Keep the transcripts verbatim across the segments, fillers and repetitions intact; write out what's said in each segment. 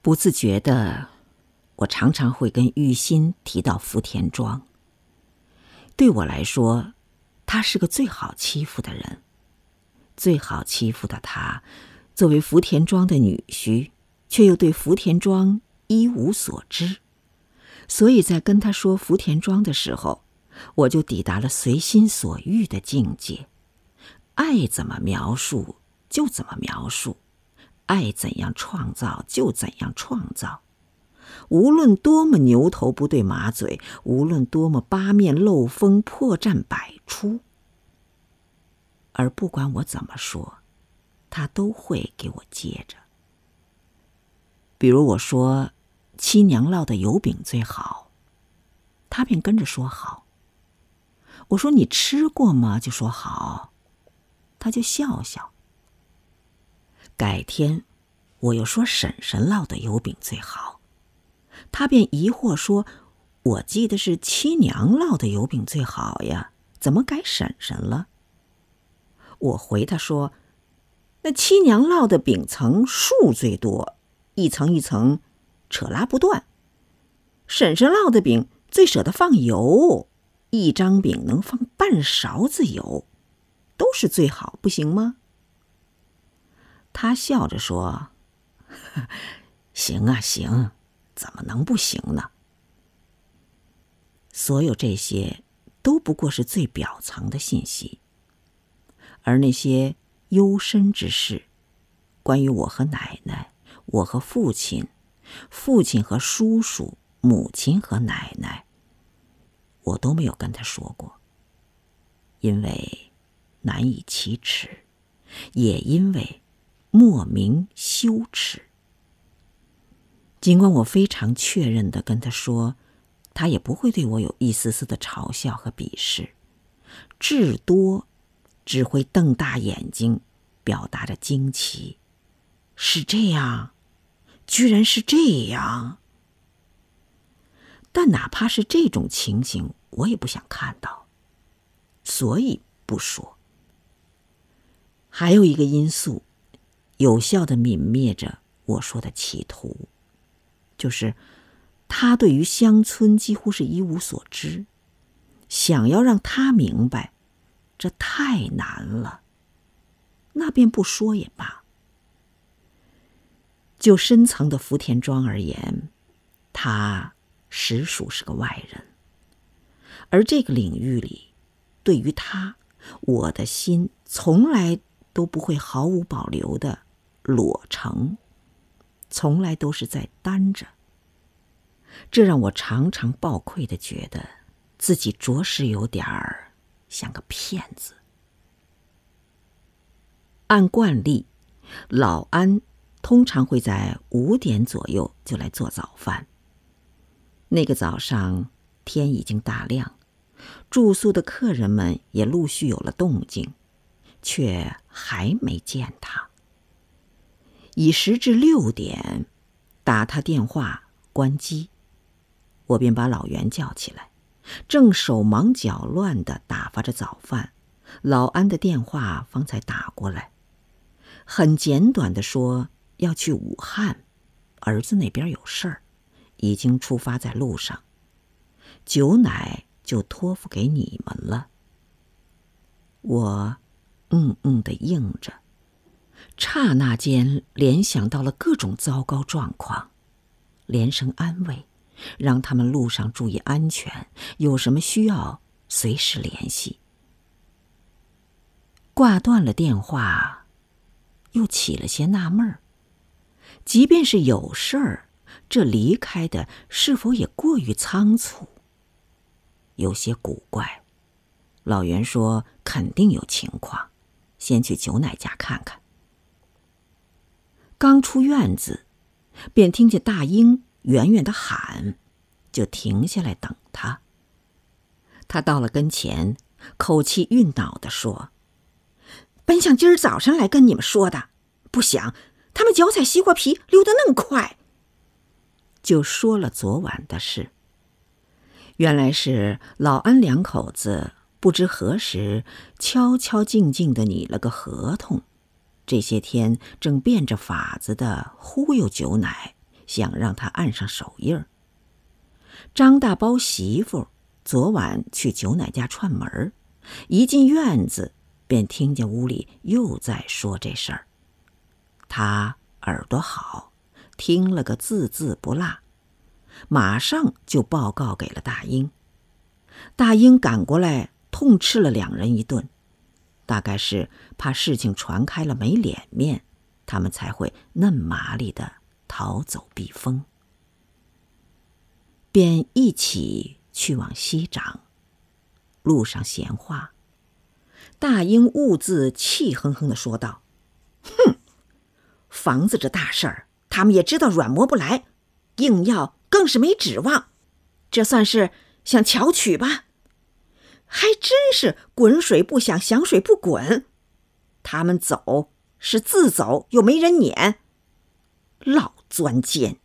不自觉的，我常常会跟玉心提到福田庄。对我来说，他是个最好欺负的人。最好欺负的他，作为福田庄的女婿，却又对福田庄一无所知。所以在跟他说福田庄的时候，我就抵达了随心所欲的境界，爱怎么描述就怎么描述，爱怎样创造就怎样创造。无论多么牛头不对马嘴，无论多么八面漏风破绽百出，而不管我怎么说，他都会给我接着。比如我说七娘烙的油饼最好，他便跟着说好。我说你吃过吗？就说好，他就笑笑。改天我又说婶婶烙的油饼最好，他便疑惑说，我记得是七娘烙的油饼最好呀，怎么改婶婶了？我回他说，那七娘烙的饼层数最多，一层一层扯拉不断，婶婶烙的饼最舍得放油，一张饼能放半勺子油，都是最好，不行吗？他笑着说，行啊行，怎么能不行呢？所有这些都不过是最表层的信息，而那些幽深之事，关于我和奶奶，我和父亲，父亲和叔叔，母亲和奶奶，我都没有跟他说过，因为难以启齿，也因为莫名羞耻。尽管我非常确认地跟他说，他也不会对我有一丝丝的嘲笑和鄙视，至多只会瞪大眼睛，表达着惊奇。是这样，居然是这样。但哪怕是这种情形，我也不想看到，所以不说。还有一个因素，有效地泯灭着我说的企图，就是他对于乡村几乎是一无所知，想要让他明白，这太难了，那便不说也罢。就深层的福田庄而言，他实属是个外人，而这个领域里，对于他，我的心从来都不会毫无保留的裸成，从来都是在担着。这让我常常抱愧地觉得自己着实有点儿像个骗子。按惯例，老安通常会在五点左右就来做早饭。那个早上天已经大亮，住宿的客人们也陆续有了动静，却还没见他。已时至六点，打他电话关机，我便把老袁叫起来，正手忙脚乱地打发着早饭，老安的电话方才打过来，很简短地说要去武汉，儿子那边有事儿，已经出发在路上，酒奶就托付给你们了。我嗯嗯地应着，刹那间联想到了各种糟糕状况，连声安慰，让他们路上注意安全，有什么需要随时联系。挂断了电话，又起了些纳闷儿，即便是有事儿，这离开的是否也过于仓促？有些古怪。老袁说肯定有情况，先去九奶家看看。刚出院子，便听见大英远远地喊，就停下来等他。他到了跟前，口气晕脑地说，本想今儿早上来跟你们说的，不想他们脚踩西瓜皮溜得那么快。就说了昨晚的事。原来是老安两口子不知何时悄悄静静地拟了个合同，这些天正变着法子的忽悠九奶， 想让他按上手印儿。张大包媳妇昨晚去九奶家串门，一进院子便听见屋里又在说这事儿。他耳朵好，听了个字字不落，马上就报告给了大英。大英赶过来痛斥了两人一顿，大概是怕事情传开了没脸面，他们才会嫩麻利的逃走避风。便一起去往西长。路上闲话，大英兀自气哼哼地说道：“哼，房子这大事儿，他们也知道软磨不来，硬要更是没指望。这算是想巧取吧？还真是滚水不响，响水不滚。他们走是自走，又没人撵。老钻奸。”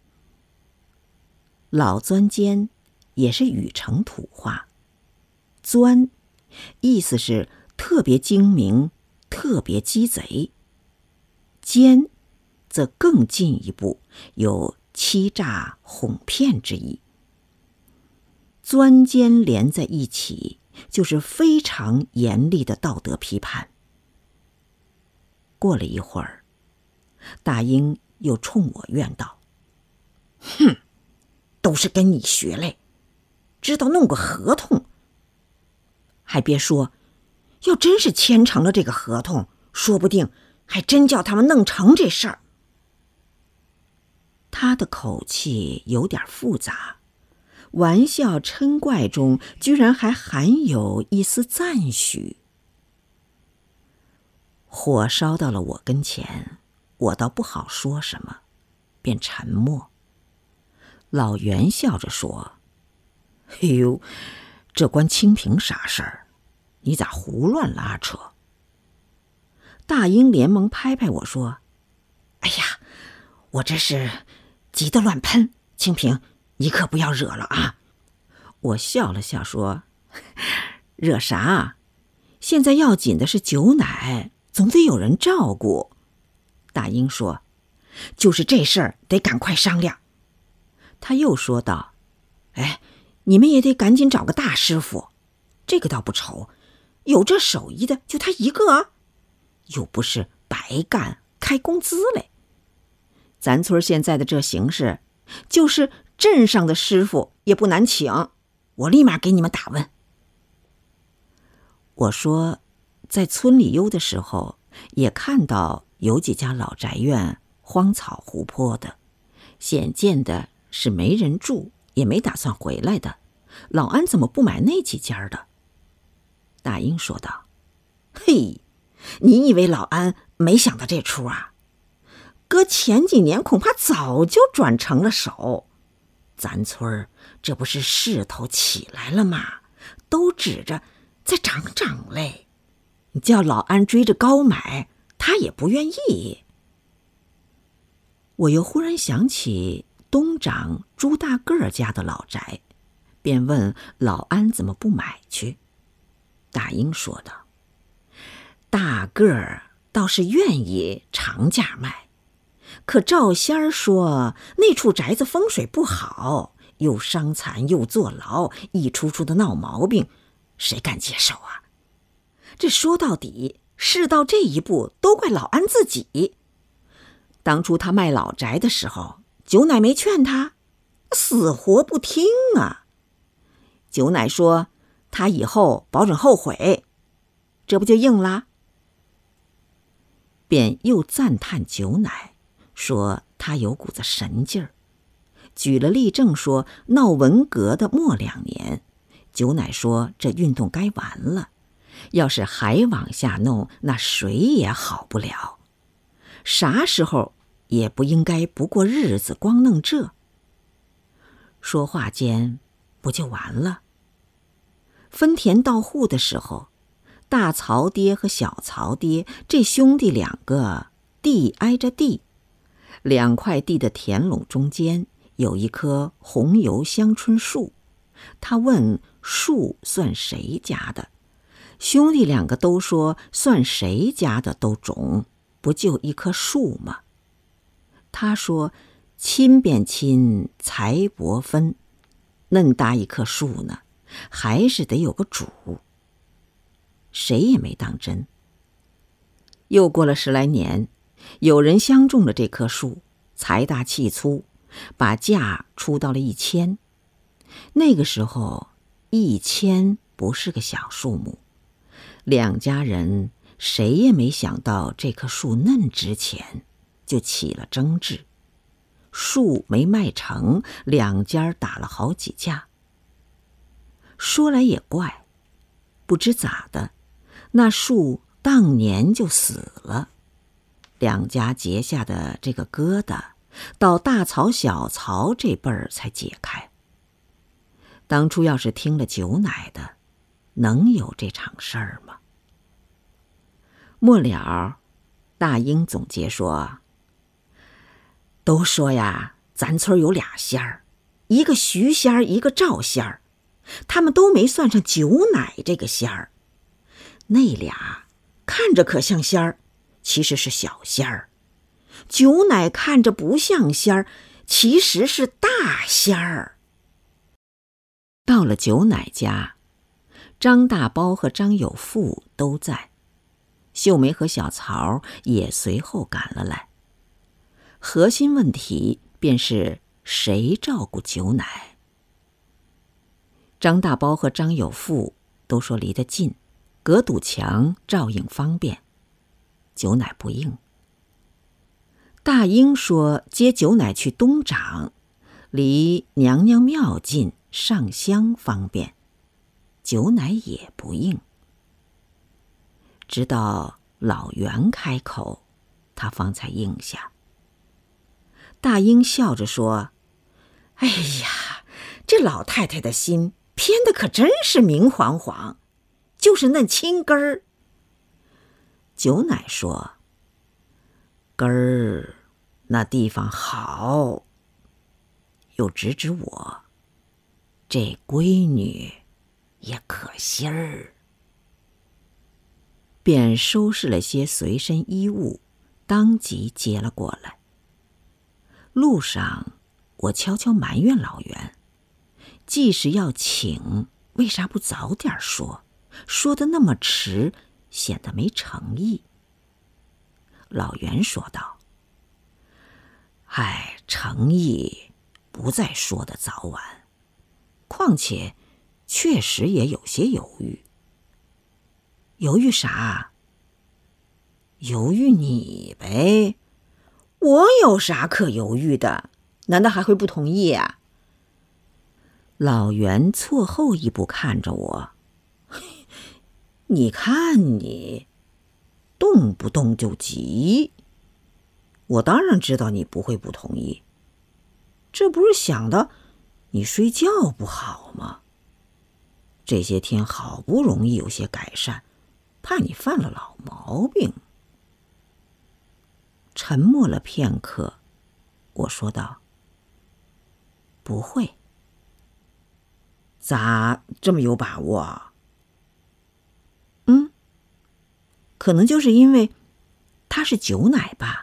老钻奸也是禹城土话，钻意思是特别精明，特别鸡贼，奸则更进一步，有欺诈哄骗之意。钻奸连在一起，就是非常严厉的道德批判。过了一会儿，大英又冲我怨道：“哼，都是跟你学来，知道弄个合同。还别说，要真是签成了这个合同，说不定还真叫他们弄成这事儿。”他的口气有点复杂，玩笑嗔怪中居然还含有一丝赞许。火烧到了我跟前，我倒不好说什么，便沉默。老袁笑着说：“哎呦，这关清平啥事儿？你咋胡乱拉扯？”大英连忙拍拍我说：“哎呀，我这是急得乱喷，清平，你可不要惹了啊！”我笑了笑说：“惹啥？现在要紧的是酒奶，总得有人照顾。”大英说：“就是这事儿得赶快商量。”他又说道：“哎，你们也得赶紧找个大师傅，这个倒不愁，有这手艺的就他一个啊，又不是白干开工资嘞。咱村现在的这形势，就是镇上的师傅也不难请，我立马给你们打问。”我说，在村里悠的时候，也看到有几家老宅院荒草湖泊的，显见的是没人住，也没打算回来的，老安怎么不买那几家的？大英说道：“嘿，你以为老安没想到这出啊？搁前几年恐怕早就转成了手。咱村这不是势头起来了吗？都指着再涨涨嘞。你叫老安追着高买，他也不愿意。”我又忽然想起东长朱大个儿家的老宅，便问老安怎么不买去。大英说道：“大个儿倒是愿意长价卖，可赵仙儿说那处宅子风水不好，又伤残又坐牢，一出出的闹毛病，谁敢接受啊？这说到底，事到这一步，都怪老安自己。当初他卖老宅的时候，九奶没劝他，死活不听啊。九奶说他以后保准后悔，这不就应了？”便又赞叹九奶，说他有股子神劲儿，举了例证说闹文革的末两年，九奶说这运动该完了，要是还往下弄，那谁也好不了，啥时候也不应该不过日子光弄这。说话间不就完了？分田到户的时候，大曹爹和小曹爹这兄弟两个地挨着地，两块地的田垄中间有一棵红油香椿树，他问树算谁家的，兄弟两个都说算谁家的都种，不就一棵树吗？他说亲便亲，财帛分，嫩大一棵树呢，还是得有个主。谁也没当真。又过了十来年，有人相中了这棵树，财大气粗，把价出到了一千。那个时候，一千不是个小数目。两家人谁也没想到这棵树嫩值钱，就起了争执。树没卖成，两家打了好几架。说来也怪，不知咋的，那树当年就死了，两家结下的这个疙瘩，到大曹小曹这辈儿才解开。当初要是听了九奶的，能有这场事儿吗？末了，大英总结说，都说呀，咱村有俩仙儿，一个徐仙儿，一个赵仙儿，他们都没算上九奶这个仙儿。那俩看着可像仙儿，其实是小仙儿；九奶看着不像仙儿，其实是大仙儿。到了九奶家，张大包和张有富都在，秀梅和小曹也随后赶了来。核心问题便是谁照顾九奶。张大包和张有富都说离得近，隔堵墙照应方便，九奶不应。大英说接九奶去东掌，离娘娘庙近，上香方便，九奶也不应。直到老袁开口，他方才应下。大英笑着说，哎呀，这老太太的心偏的可真是明晃晃，就是那青根儿。九奶说，根儿那地方好，又指指我，这闺女也可心儿。便收拾了些随身衣物，当即接了过来。路上，我悄悄埋怨老袁，既是要请，为啥不早点说？说得那么迟，显得没诚意。老袁说道，唉，诚意不在说的早晚，况且确实也有些犹豫。犹豫啥？犹豫你呗。我有啥可犹豫的？难道还会不同意啊？老袁错后一步看着我，你看你，动不动就急。我当然知道你不会不同意，这不是想的你睡觉不好吗？这些天好不容易有些改善，怕你犯了老毛病。沉默了片刻，我说道，不会。咋这么有把握？嗯，可能就是因为他是九奶吧。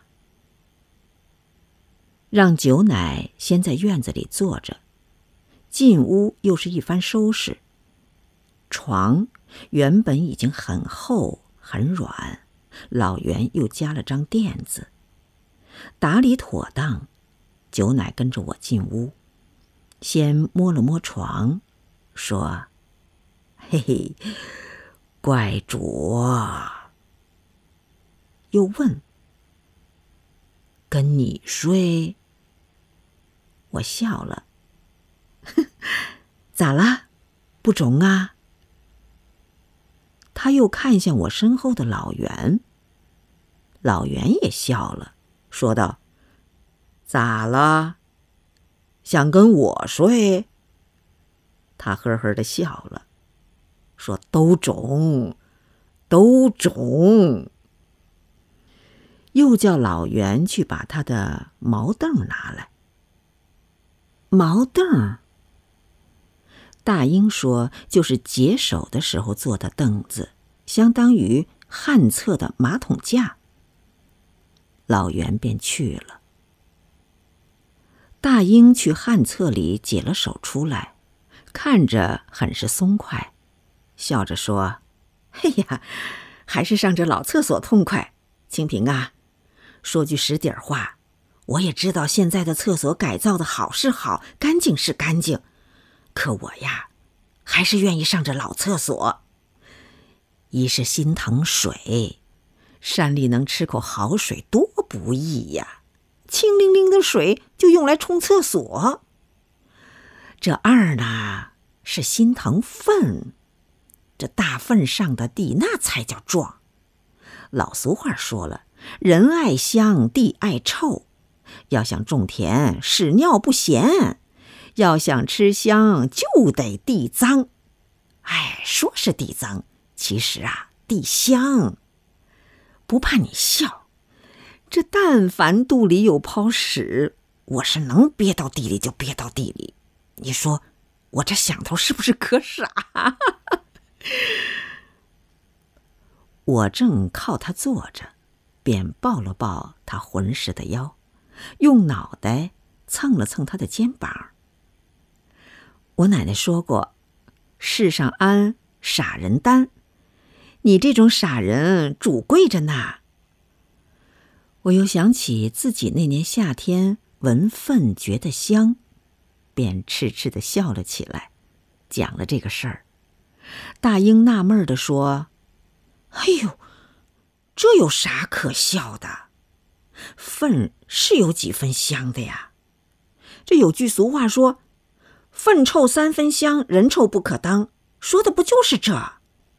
让九奶先在院子里坐着，进屋又是一番收拾。床原本已经很厚很软，老袁又加了张垫子。打理妥当，九奶跟着我进屋，先摸了摸床，说，嘿嘿，怪主。又问，跟你睡？我笑了，咋啦？不中啊？他又看向我身后的老袁，老袁也笑了，说道，咋了？想跟我睡？他呵呵的笑了，说，都中，都中。又叫老袁去把他的毛凳拿来。毛凳？大英说，就是解手的时候坐的凳子，相当于旱厕的马桶架。老袁便去了。 大英去旱厕里解了手出来，看着很是松快，笑着说：“哎呀，还是上这老厕所痛快。清平啊，说句实底儿话，我也知道现在的厕所改造的好是好，干净是干净，可我呀，还是愿意上这老厕所。一是心疼水，山里能吃口好水多不易呀，清灵灵的水就用来冲厕所。这二呢，是心疼粪，这大粪上的地那才叫壮。老俗话说了，人爱香，地爱臭，要想种田，屎尿不咸，要想吃香，就得地脏。哎，说是地脏，其实啊，地香。不怕你笑，这但凡肚里有泡屎，我是能憋到地里就憋到地里。你说我这想头是不是可傻？我正靠他坐着，便抱了抱他浑实的腰，用脑袋蹭了蹭他的肩膀。我奶奶说过，世上安，傻人担。你这种傻人主贵着呢。我又想起自己那年夏天闻粪觉得香，便痴痴地笑了起来，讲了这个事儿。大英纳闷地说：“哎呦，这有啥可笑的？粪是有几分香的呀？这有句俗话说，粪臭三分香，人臭不可当，说的不就是这？”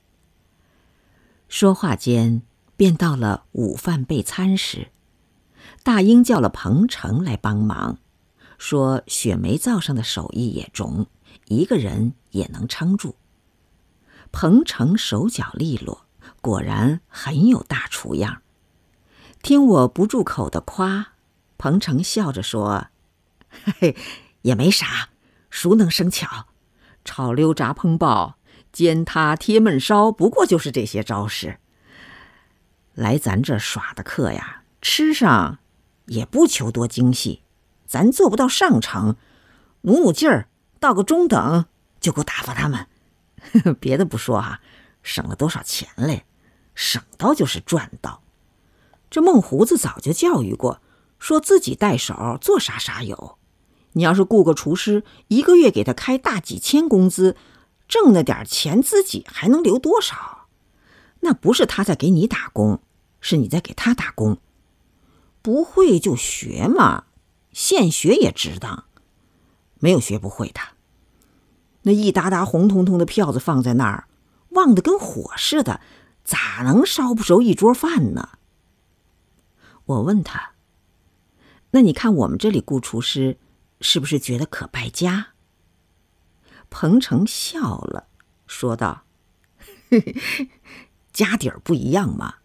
说话间，便到了午饭备餐时，大英叫了彭程来帮忙，说雪梅灶上的手艺也中，一个人也能撑住。彭程手脚利落，果然很有大厨样。听我不住口的夸，彭程笑着说：“嘿嘿，也没啥，熟能生巧，炒溜炸烹爆，煎塌贴焖烧，不过就是这些招式。来咱这耍的客呀，吃上也不求多精细，咱做不到上乘，努努劲儿，到个中等就够打发他们。别的不说啊，省了多少钱嘞？省到就是赚到。这孟胡子早就教育过，说自己带手做啥啥有。你要是雇个厨师，一个月给他开大几千工资，挣那点钱自己还能留多少？那不是他在给你打工，是你在给他打工。不会就学嘛，现学也值当，没有学不会的。那一沓沓红彤彤的票子放在那儿，旺得跟火似的，咋能烧不熟一桌饭呢？我问他，那你看我们这里雇厨师，是不是觉得可败家？彭程笑了，说道：“嘿嘿，家底儿不一样嘛。”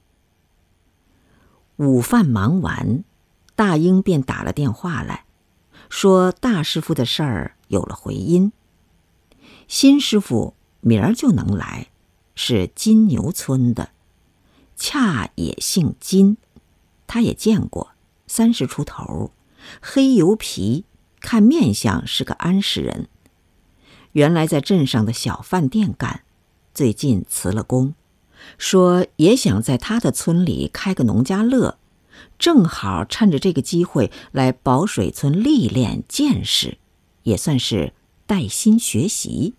午饭忙完，大英便打了电话来，说大师傅的事儿有了回音，新师傅明儿就能来，是金牛村的，恰也姓金，他也见过，三十出头，黑油皮，看面相是个安实人。原来在镇上的小饭店干，最近辞了工，说也想在他的村里开个农家乐，正好趁着这个机会来宝水村历练见识，也算是带薪学习。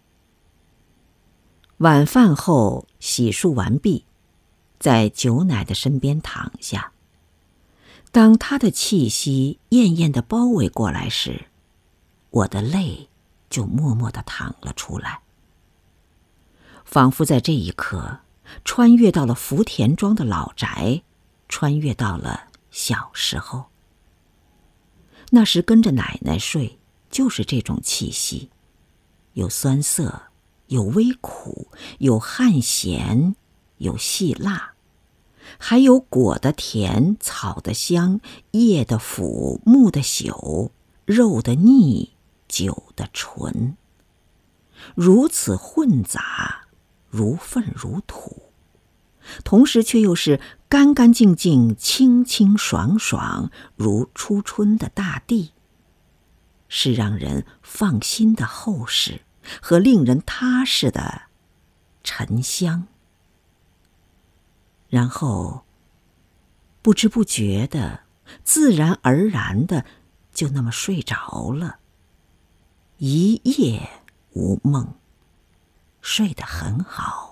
晚饭后洗漱完毕，在九奶的身边躺下。当她的气息艳艳地包围过来时，我的泪就默默地淌了出来，仿佛在这一刻穿越到了福田庄的老宅，穿越到了小时候。那时跟着奶奶睡，就是这种气息，有酸涩，有微苦，有汗咸，有细辣，还有果的甜，草的香，叶的腐，木的朽，肉的腻，酒的醇，如此混杂，如粪如土，同时却又是干干净净，清清爽爽，如初春的大地， 是让人放心的厚实和令人踏实的沉香。然后不知不觉的，自然而然的就那么睡着了，一夜无梦，睡得很好。